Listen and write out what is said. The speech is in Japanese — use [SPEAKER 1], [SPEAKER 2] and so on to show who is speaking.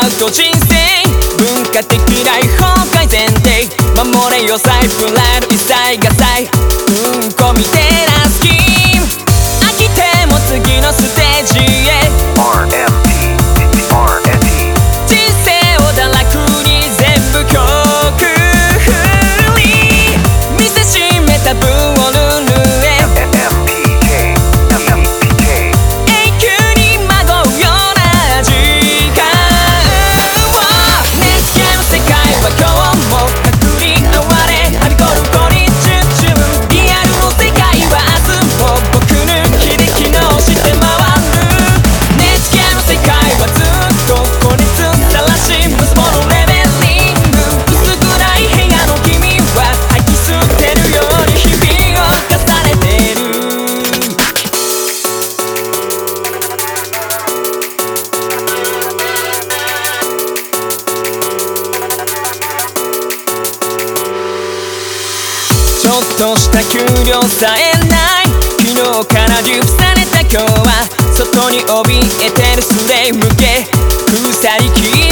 [SPEAKER 1] うと人生文化的来崩壊前提守れよ財布ライル一切が財うんこみてえなスキーム飽きても次のステージへ
[SPEAKER 2] RMT
[SPEAKER 1] 人生を堕落に全部曲振り見せしめた分をルールへ永久にまごうような時間を熱気の世界は今日も隔離哀れはびこる子にチュンチュンリアルの世界は明日も僕抜きで機能して回る熱気の世界はずっと孤立さらし息子のレベリング薄暗い部屋の君は吐き捨てるように日々を重ねてるちょっとした給料さえない昨日からリュッされた今日は外に怯えてるスレイ向け腐りき